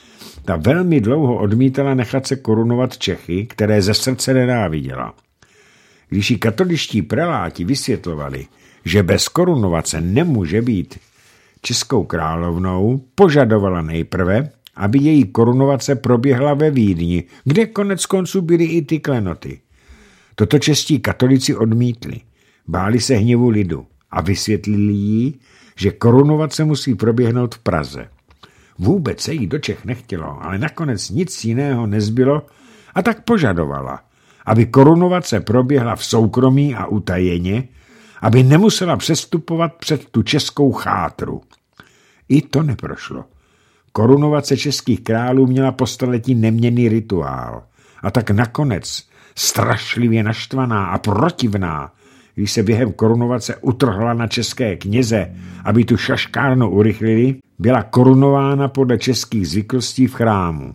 Ta velmi dlouho odmítala nechat se korunovat Čechy, které ze srdce nenáviděla. Když jí katoličtí preláti vysvětlovali, že bez korunovace nemůže být českou královnou, požadovala nejprve, aby její korunovace proběhla ve Vídni, kde konec konců byly i ty klenoty. Toto čeští katolici odmítli, báli se hněvu lidu a vysvětlili jí, že korunovace musí proběhnout v Praze. Vůbec se jí do Čech nechtělo, ale nakonec nic jiného nezbylo a tak požadovala, aby korunovace proběhla v soukromí a utajeně, aby nemusela přestupovat před tu českou chátru. I to neprošlo. Korunovace českých králů měla po staletí neměnný rituál. A tak nakonec, strašlivě naštvaná a protivná, když se během korunovace utrhla na české kněze, aby tu šaškárnu urychlili, byla korunována podle českých zvyklostí v chrámu.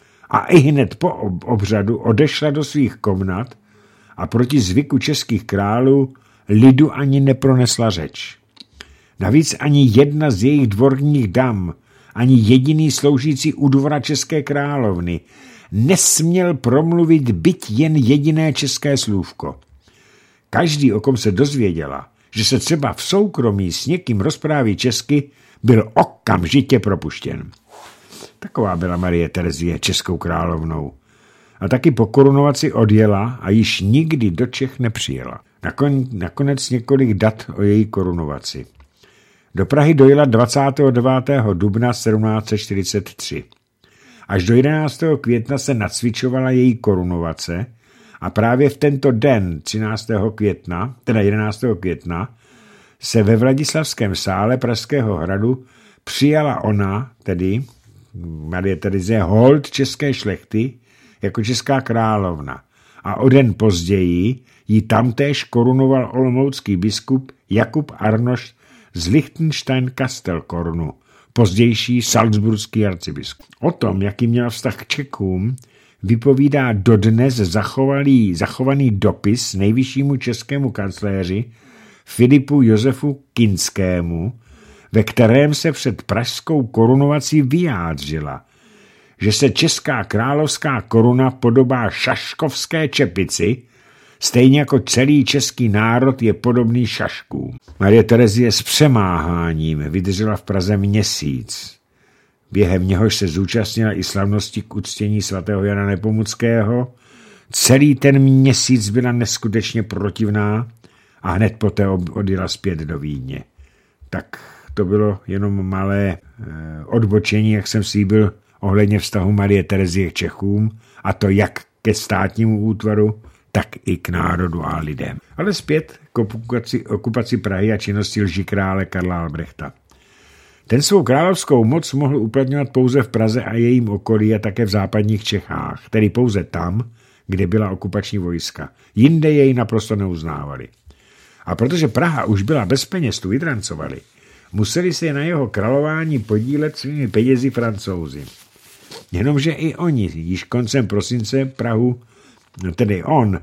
A i hned po obřadu odešla do svých komnat a proti zvyku českých králů lidu ani nepronesla řeč. Navíc ani jedna z jejich dvorních dam, ani jediný sloužící u dvora české královny nesměl promluvit byť jen jediné české slůvko. Každý, o kom se dozvěděla, že se třeba v soukromí s někým rozpráví česky, byl okamžitě propuštěn. Taková byla Marie Terezie českou královnou. A taky po korunovaci odjela a již nikdy do Čech nepřijela. Nakonec několik dat o její korunovaci. Do Prahy dojela 29. dubna 1743. Až do 11. května se nacvičovala její korunovace a právě v tento den 11. května, se ve Vladislavském sále Pražského hradu přijala ona, tedy Marie Terezie, hold české šlechty jako česká královna a o den později ji tamtéž korunoval olomoucký biskup Jakub Arnošt z Lichtenstein-Kastelkornu, pozdější salzburský arcibiskup. O tom, jaký měl vztah k Čechům, vypovídá dodnes zachovaný dopis nejvyššímu českému kancléři Filipu Josefu Kinskému, ve kterém se před pražskou korunovací vyjádřila, že se česká královská koruna podobá šaškovské čepici, stejně jako celý český národ je podobný šaškům. Marie Terezie s přemáháním vydržela v Praze měsíc. Během něhož se zúčastnila i slavnosti k uctění svatého Jana Nepomuckého. Celý ten měsíc byla neskutečně protivná a hned poté odjela zpět do Vídně. Tak to bylo jenom malé odbočení, jak jsem slíbil, ohledně vztahu Marie Terezie k Čechům, a to jak ke státnímu útvaru, tak i k národu a lidem. Ale zpět k okupaci Prahy a činnosti lžikrále Karla Albrechta. Ten svou královskou moc mohl uplatňovat pouze v Praze a jejím okolí a také v západních Čechách, tedy pouze tam, kde byla okupační vojska. Jinde jej naprosto neuznávali. A protože Praha už byla bez peněz, tu vydrancovali, museli se na jeho králování podílet svými penězi Francouzi. Jenomže i oni již koncem prosince Prahu, tedy on,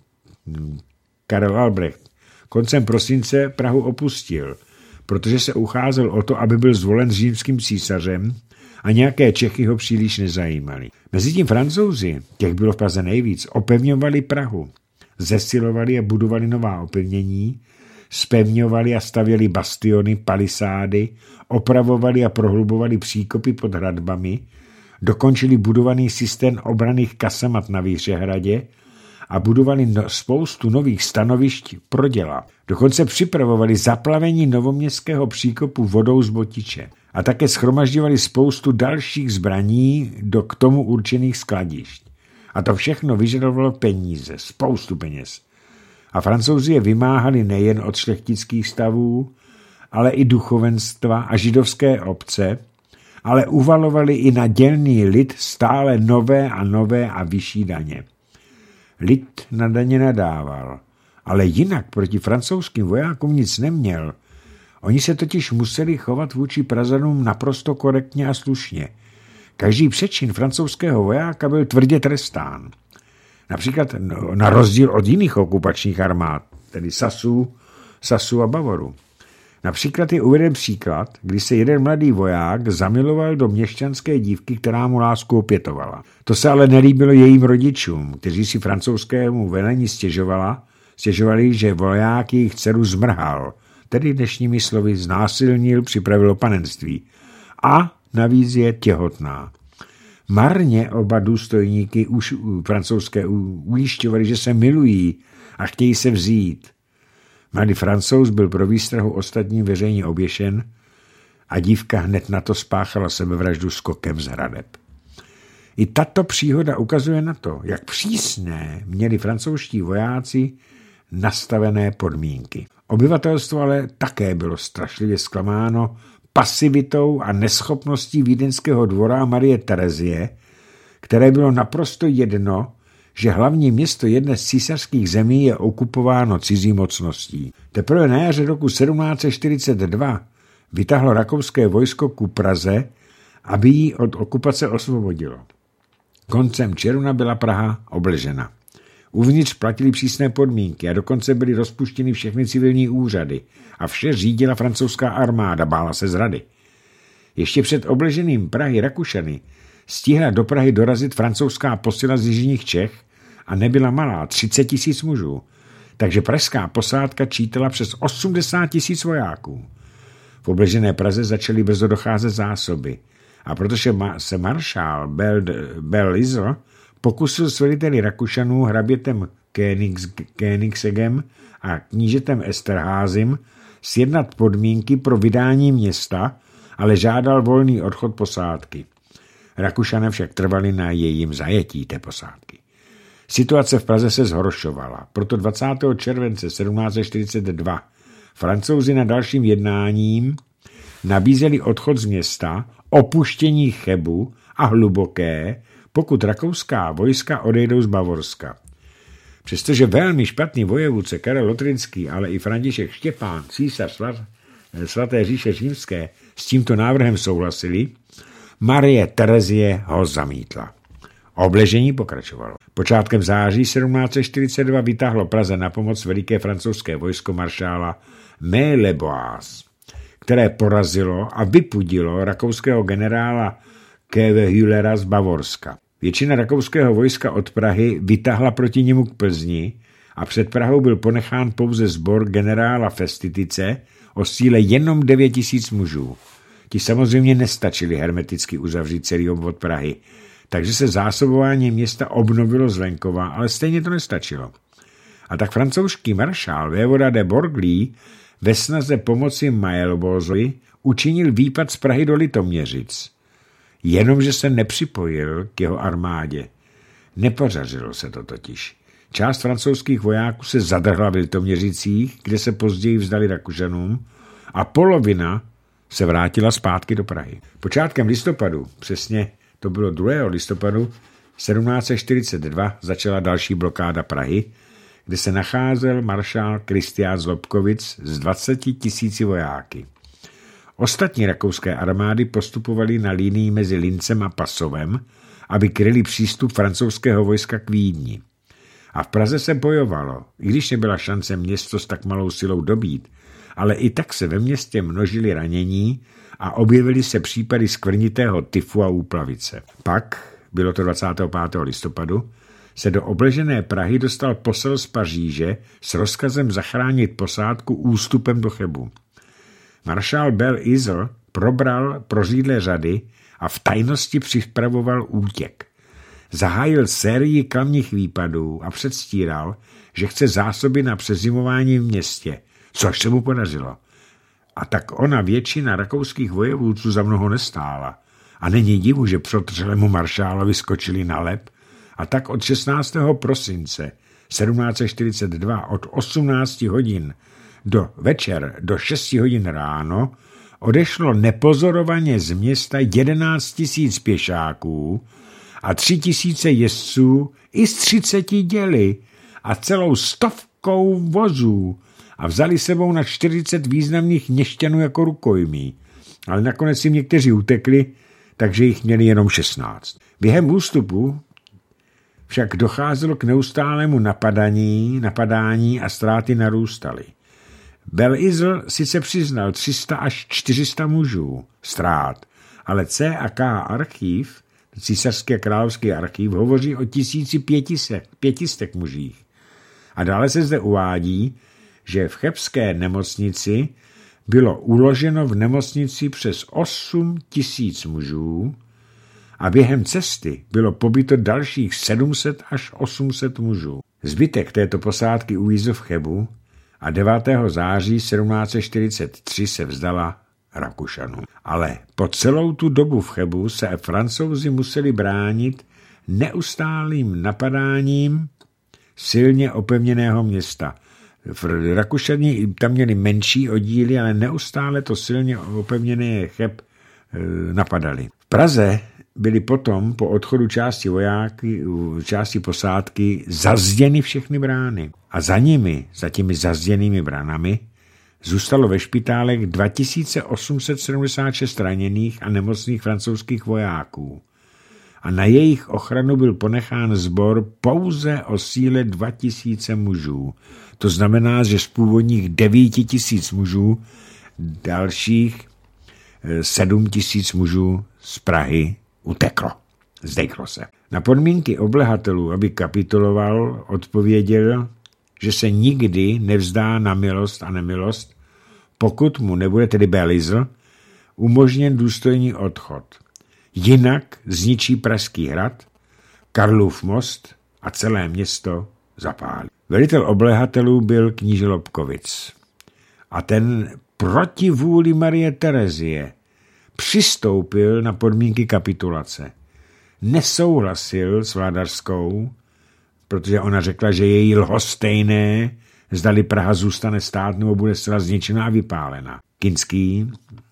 Karel Albrecht, koncem prosince Prahu opustil, protože se ucházel o to, aby byl zvolen římským císařem a nějaké Čechy ho příliš nezajímaly. Mezitím Francouzi, těch bylo v Praze nejvíc, opevňovali Prahu, zesilovali a budovali nová opevnění, zpevňovali a stavěli bastiony, palisády, opravovali a prohlubovali příkopy pod hradbami, dokončili budovaný systém obranných kasamat na Vyšehradě a budovali spoustu nových stanovišť pro děla. Dokonce připravovali zaplavení novoměstského příkopu vodou z Botiče a také shromažďovali spoustu dalších zbraní do k tomu určených skladišť. A to všechno vyžadovalo peníze, spoustu peněz. A Francouzi je vymáhali nejen od šlechtických stavů, ale i duchovenstva a židovské obce, ale uvalovali i na dělný lid stále nové a vyšší daně. Lid na daně nadával, ale jinak proti francouzským vojákům nic neměl. Oni se totiž museli chovat vůči Pražanům naprosto korektně a slušně. Každý přečin francouzského vojáka byl tvrdě trestán. Například na rozdíl od jiných okupačních armád, tedy Sasů a Bavorů. Například je uveden příklad, kdy se jeden mladý voják zamiloval do měšťanské dívky, která mu lásku opětovala. To se ale nelíbilo jejím rodičům, kteří si francouzskému velení stěžovali, že voják jejich dceru zmrhal, tedy dnešními slovy znásilnil, připravil o panenství. A navíc je těhotná. Marně oba důstojníky už francouzské ujišťovali, že se milují a chtějí se vzít. Mladý Francouz byl pro výstrahu ostatním veřejně oběšen a dívka hned na to spáchala sebevraždu skokem z hradeb. I tato příhoda ukazuje na to, jak přísné měli francouzští vojáci nastavené podmínky. Obyvatelstvo ale také bylo strašlivě zklamáno pasivitou a neschopností vídeňského dvora Marie Terezie, které bylo naprosto jedno, že hlavní město jedné z císařských zemí je okupováno cizí mocností. Teprve na jaře roku 1742 vytáhlo rakouské vojsko ku Praze, aby ji od okupace osvobodilo. Koncem června byla Praha obležena. Uvnitř platily přísné podmínky a dokonce byly rozpuštěny všechny civilní úřady a vše řídila francouzská armáda, bála se zrady. Ještě před obležením Prahy Rakušany stihla do Prahy dorazit francouzská posila z jižních Čech a nebyla malá, 30 000 mužů, takže pražská posádka čítala přes 80 000 vojáků. V obležené Praze začaly brzo docházet zásoby a protože se maršál Belle-Isle pokusil s veliteli Rakušanů hrabětem Koenigsegem a knížetem Esterházym sjednat podmínky pro vydání města, ale žádal volný odchod posádky. Rakušané však trvali na jejím zajetí té posádky. Situace v Praze se zhoršovala, proto 20. července 1742 Francouzi na dalším jednáním nabízeli odchod z města, opuštění Chebu a Hluboké, pokud rakouská vojska odejdou z Bavorska. Přestože velmi špatný vojevůdce Karel Lotrinský, ale i František Štěpán, císař svaté říše římské, s tímto návrhem souhlasili, Marie Terezie ho zamítla. Obležení pokračovalo. Počátkem září 1742 vytáhlo Praze na pomoc veliké francouzské vojsko maršála Maillebois, které porazilo a vypudilo rakouského generála Kevehülera z Bavorska. Většina rakouského vojska od Prahy vytáhla proti němu k Plzni a před Prahou byl ponechán pouze sbor generála Festitice o síle jenom 9 000 mužů. Ti samozřejmě nestačili hermeticky uzavřít celý obvod Prahy, takže se zásobování města obnovilo z venkova, ale stejně to nestačilo. A tak francouzský maršál vévoda de Broglie ve snaze pomoci Mailleboisovi učinil výpad z Prahy do Litoměřic. Jenomže se nepřipojil k jeho armádě. Nepodařilo se to totiž. Část francouzských vojáků se zadrhla v Litoměřicích, kde se později vzdali Rakušanům, a polovina se vrátila zpátky do Prahy. Počátkem listopadu, přesně to bylo 2. listopadu 1742, začala další blokáda Prahy, kde se nacházel maršál Kristián z Lobkovic s 20 000 vojáky. Ostatní rakouské armády postupovaly na linii mezi Linzem a Passovem, aby kryli přístup francouzského vojska k Vídni. A v Praze se bojovalo, i když nebyla šance město s tak malou silou dobít, ale i tak se ve městě množili ranění a objevily se případy skvrnitého tyfu a úplavice. Pak, bylo to 25. listopadu, se do obležené Prahy dostal posel z Paříže s rozkazem zachránit posádku ústupem do Chebu. Maršál Belle-Isle probral prořídlé řady a v tajnosti připravoval útěk. Zahájil sérii klamných výpadů a předstíral, že chce zásoby na přezimování v městě, což se mu podařilo. A tak ona většina rakouských vojevůdců za mnoho nestála. A není divu, že přotřelému maršálovi skočili na lep, a tak od 16. prosince 1742 od 18 hodin do večer do 6 hodin ráno odešlo nepozorovaně z města 11 000 pěšáků a 3 000 jezdců i s 30 děly a celou 100 vozů a vzali sebou na 40 významných měšťanů jako rukojmí. Ale nakonec jim někteří utekli, takže jich měli jenom 16. Během ústupu však docházelo k neustálému napadání a ztráty narůstaly. Belle-Isle sice přiznal 300 až 400 mužů ztrát, ale C.A.K. archív, císařský a královský archív, hovoří o 1500 mužích. A dále se zde uvádí, že v chebské nemocnici bylo uloženo v nemocnici přes 8 000 mužů a během cesty bylo pobyto dalších 700 až 800 mužů. Zbytek této posádky uvízl v Chebu a 9. září 1743 se vzdala Rakušanům. Ale po celou tu dobu v Chebu se Francouzi museli bránit neustálým napadáním silně opevněného města. Rakušani tam měli menší oddíly, ale neustále to silně opevněné Cheb napadali. V Praze byly potom po odchodu části posádky zazděny všechny brány. A za těmi zazděnými bránami, zůstalo ve špitálech 2876 raněných a nemocných francouzských vojáků. A na jejich ochranu byl ponechán sbor pouze o síle 2000 mužů. To znamená, že z původních 9000 mužů dalších 7000 mužů z Prahy uteklo. Zdejklo se. Na podmínky oblehatelů, aby kapituloval, odpověděl, že se nikdy nevzdá na milost a nemilost, pokud mu nebude, tedy Belle-Isle, umožněn důstojný odchod. Jinak zničí Pražský hrad, Karlův most a celé město zapálí. Velitel oblehatelů byl kníže Lobkowicz. A ten proti vůli Marie Terezie přistoupil na podmínky kapitulace. Nesouhlasil s vládařskou, protože ona řekla, že je jí lhostejné, zdali Praha zůstane stát nebo bude zcela zničena a vypálena. Kinský,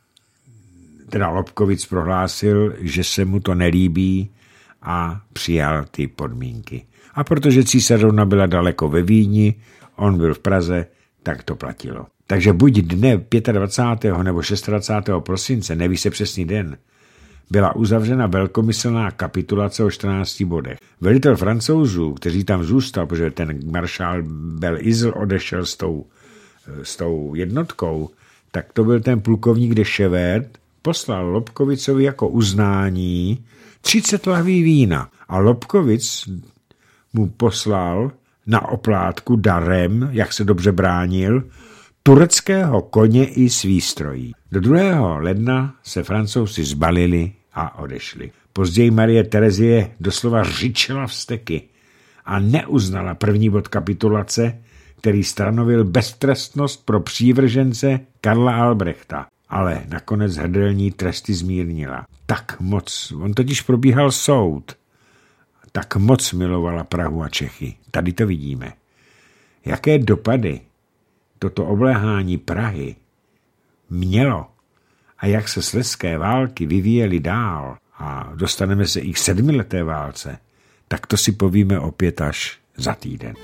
teda Lobkowicz, prohlásil, že se mu to nelíbí a přijal ty podmínky. A protože císařovna byla daleko ve Vídni, on byl v Praze, tak to platilo. Takže buď dne 25. nebo 26. prosince, neví se přesný den, byla uzavřena velkomyslná kapitulace o 14 bodech. Velitel Francouzů, kteří tam zůstal, protože ten maršál Belle-Isle odešel s tou jednotkou, tak to byl ten plukovník de Chevert, poslal Lobkowiczovi jako uznání 30 lahví vína. A Lobkowicz mu poslal na oplátku darem, jak se dobře bránil, tureckého koně i s výstrojí. Do 2. ledna se Francouzi zbalili a odešli. Později Marie Terezie doslova řičela vzteky a neuznala první bod kapitulace, který stanovil beztrestnost pro přívržence Karla Albrechta. Ale nakonec hrdelní tresty zmírnila. Tak moc, on totiž probíhal soud, tak moc milovala Prahu a Čechy. Tady to vidíme. Jaké dopady toto obléhání Prahy mělo a jak se slezské války vyvíjely dál a dostaneme se i k 7leté válce, tak to si povíme opět až za týden.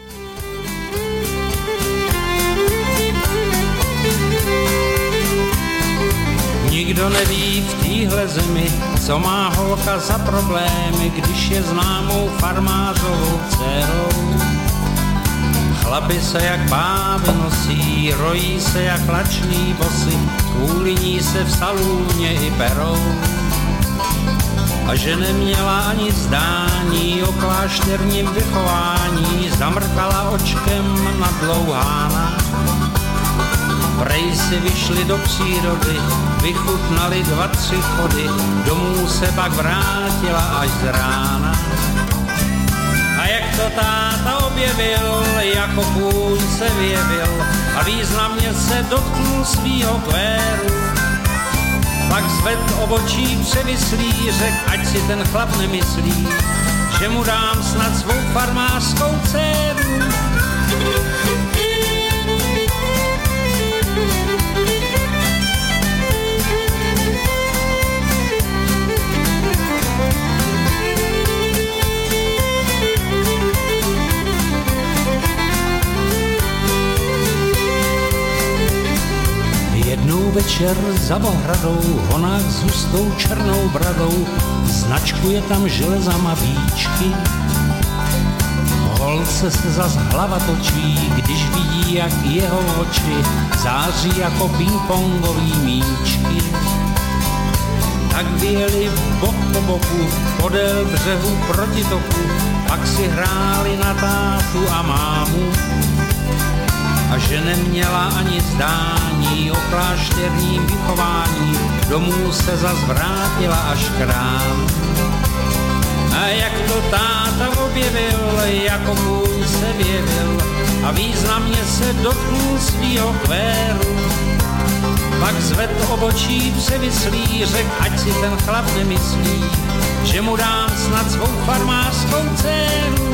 Nikdo neví v téhle zemi, co má holka za problémy, když je známou farmářovou dcerou. Chlapi se jak báby nosí, rojí se jak lační bosy, kvůli ní se v salůně i perou. A že neměla ani zdání o klášterním vychování, zamrkala očkem na dlouhána. Prej si vyšli do přírody, vychutnali 2-3 chody, domů se pak vrátila až z rána. A jak to táta objevil, jako kůň se vyjevil a významně se dotknul svýho kvéru. Pak zved obočí převislý, řek, ať si ten chlap nemyslí, že mu dám snad svou farmářskou dceru. Jednou večer za ohradou, honák s hustou černou bradou, značkuje tam železama víčky. Holce se zas hlava točí, když vidí, jak jeho oči září jako pingpongový míčky. Tak vyjeli bok po boku, podél břehu proti toku, pak si hráli na tátu a mámu. A že neměla ani zdání o klášterním vychování, domů se zas vrátila až k ránu. A jak to táta objevil, jako kůň se vyjevil a významně se dotknul svýho kvéru. Pak zved obočí převislý, řek, ať si ten chlap nemyslí, že mu dám snad svou farmářskou dceru.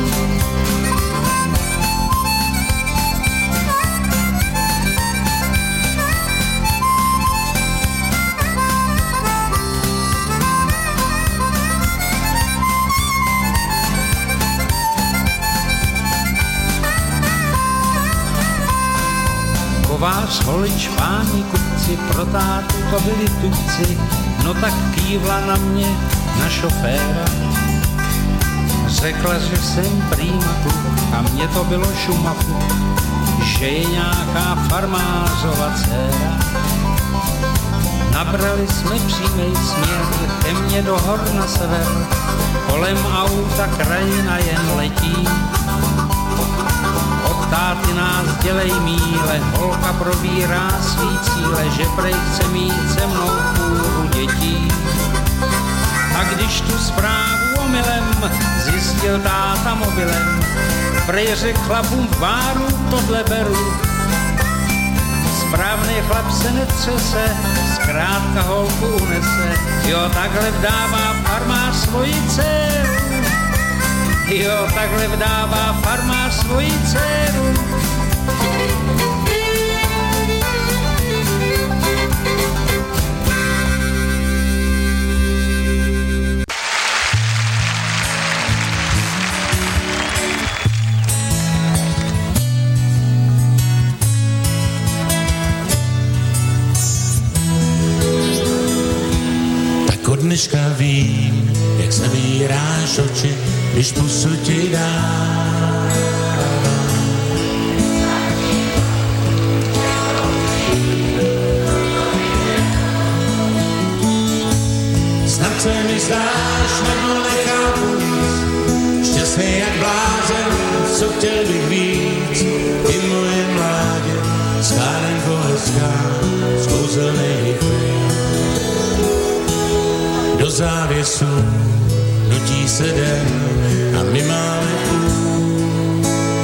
Kovář, holič, páni, kupci, pro tátu to byli tupci, no tak kývla na mě, na šoféra. Řekla, že jsem prýma kluk a mně to bylo šumafu, že je nějaká farmářova dcera. Nabrali jsme přímej směr ke mně do hor na sever, kolem auta krajina jen letí. Táty nás dělej míle, holka probírá svý cíle, že prej chce mít se mnou půlku dětí. A když tu zprávu omylem zjistil táta mobilem, prej řek chlapům v báru, tohle beru. Správný chlap se netřese, zkrátka holku unese, jo, takhle vdává farmář svoji dceru. Jo, takhle vdává farmář svoji dceru. Tak od dneška vím, jak zavíráš oči, když pusu ti dám. Snad se mi zdáš, nebo nechápu nic, šťastný jak blázen, co chtěl bych víc. Ty moje mládě, skárenko hezká, z kouzelných chvíl. Do závěsu nutí se den a my máme půl.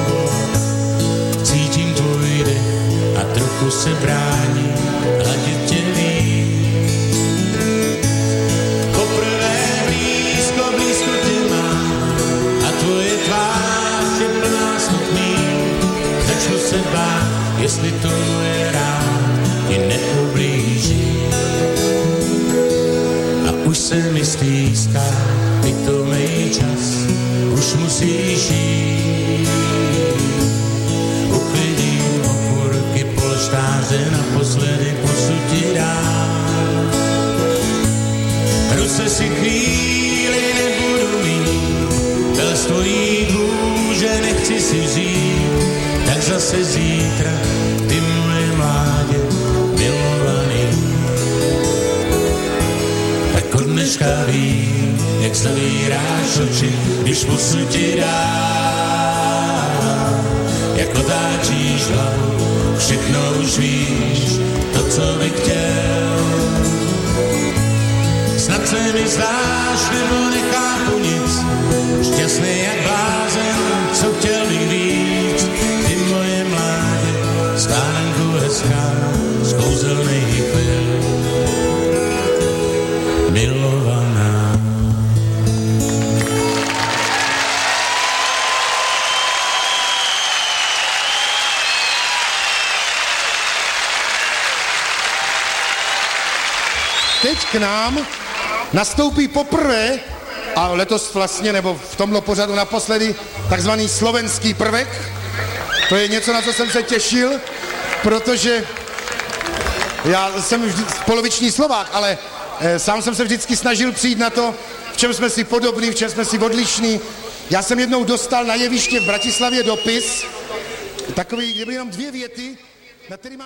Cítím tvůj dech a trochu se brání hladit tě víc. Poprvé blízko tě mám a tvoje tvář je plná snad mým. Začnu se bát, jestli to moje rád ti neublíží. A už se mi stýská pitomej čas, už musíš jít. Uklidím okurky, polštáře, naposledy pusu ti dám. zavíráš oči, když pusu ti dám. Jak otáčíš hlavu, všechno už víš, to, co bych chtěl. Snad se mi zdáš, nebo nechápu nic, šťastný jak blázen, co chtěl bych víc. Ty moje mládě, stánku hezká, z kouzelných chvil, milovaná. Teď k nám nastoupí poprvé, a letos vlastně, nebo v tomhle pořadu naposledy, takzvaný slovenský prvek. To je něco, na co jsem se těšil, protože já jsem poloviční Slovák, ale sám jsem se vždycky snažil přijít na to, v čem jsme si podobní, v čem jsme si odlišní. Já jsem jednou dostal na jeviště v Bratislavě dopis, takový, kde byly jenom 2 věty, na který mám